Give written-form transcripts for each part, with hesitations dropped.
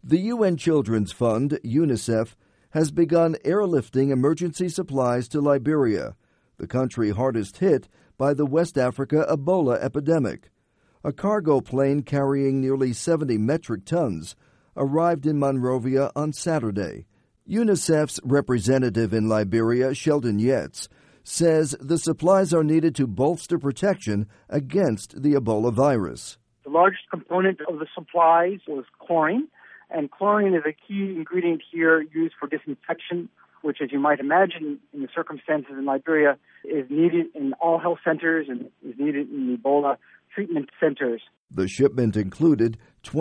The UN Children's Fund, UNICEF, has begun airlifting emergency supplies to Liberia, the country hardest hit by the West Africa Ebola epidemic. A cargo plane carrying nearly 70 metric tons arrived in Monrovia on Saturday. UNICEF's representative in Liberia, Sheldon Yates, says the supplies are needed to bolster protection against the Ebola virus. The largest component of the supplies was chlorine, and chlorine is a key ingredient here used for disinfection, which, as you might imagine, in the circumstances in Liberia, is needed in all health centers and is needed in Ebola treatment centers. The shipment included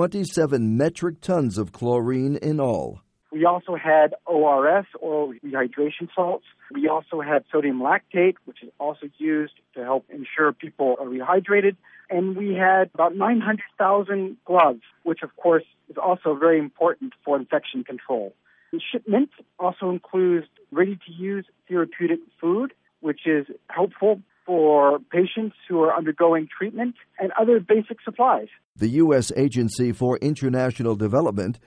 27 metric tons of chlorine in all. We also had ORS, oral rehydration salts. We also had sodium lactate, which is also used to help ensure people are rehydrated. And we had about 900,000 gloves, which, of course, is also very important for infection control. The shipment also includes ready-to-use therapeutic food, which is helpful for patients who are undergoing treatment, and other basic supplies. The U.S. Agency for International Development,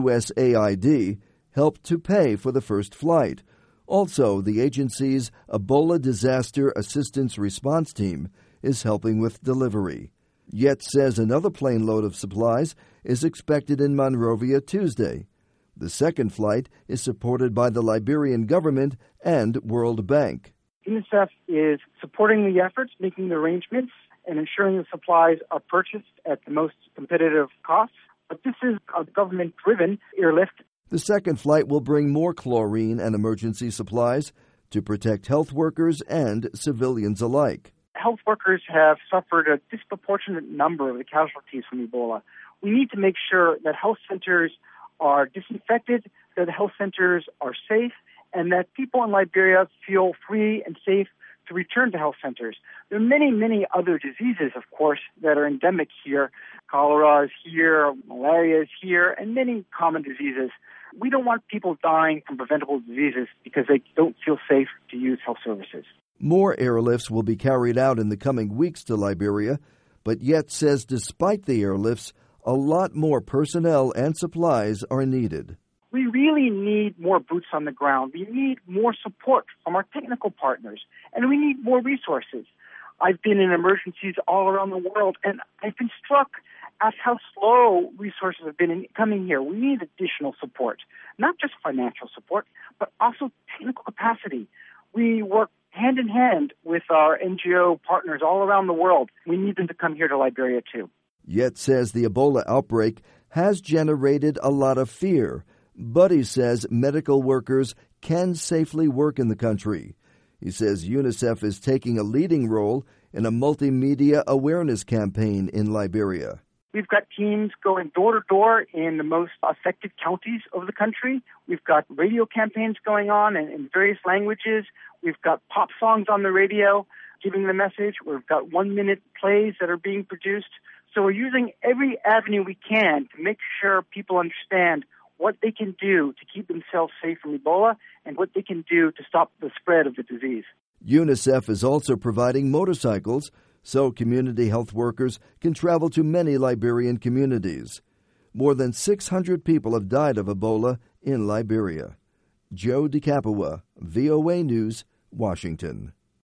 USAID, helped to pay for the first flight. Also, the agency's Ebola Disaster Assistance Response Team is helping with delivery. Yates says another plane load of supplies is expected in Monrovia Tuesday. The second flight is supported by the Liberian government and World Bank. UNICEF is supporting the efforts, making the arrangements, and ensuring the supplies are purchased at the most competitive costs. But this is a government-driven airlift. The second flight will bring more chlorine and emergency supplies to protect health workers and civilians alike. Health workers have suffered a disproportionate number of the casualties from Ebola. We need to make sure that health centers are disinfected, that the health centers are safe, and that people in Liberia feel free and safe to return to health centers. There are many, many other diseases, of course, that are endemic here. Cholera is here, malaria is here, and many common diseases. We don't want people dying from preventable diseases because they don't feel safe to use health services. More airlifts will be carried out in the coming weeks to Liberia, but Yates says despite the airlifts, a lot more personnel and supplies are needed. We really need more boots on the ground. We need more support from our technical partners, and we need more resources. I've been in emergencies all around the world, and I've been struck at how slow resources have been in coming here. We need additional support, not just financial support, but also technical capacity. We work hand in hand with our NGO partners all around the world. We need them to come here to Liberia, too. Yates says the Ebola outbreak has generated a lot of fear, but he says medical workers can safely work in the country. He says UNICEF is taking a leading role in a multimedia awareness campaign in Liberia. We've got teams going door to door in the most affected counties of the country. We've got radio campaigns going on in various languages. We've got pop songs on the radio giving the message. We've got 1-minute plays that are being produced. So we're using every avenue we can to make sure people understand what they can do to keep themselves safe from Ebola and what they can do to stop the spread of the disease. UNICEF is also providing motorcycles so community health workers can travel to many Liberian communities. More than 600 people have died of Ebola in Liberia. Joe DeCapua, VOA News, Washington.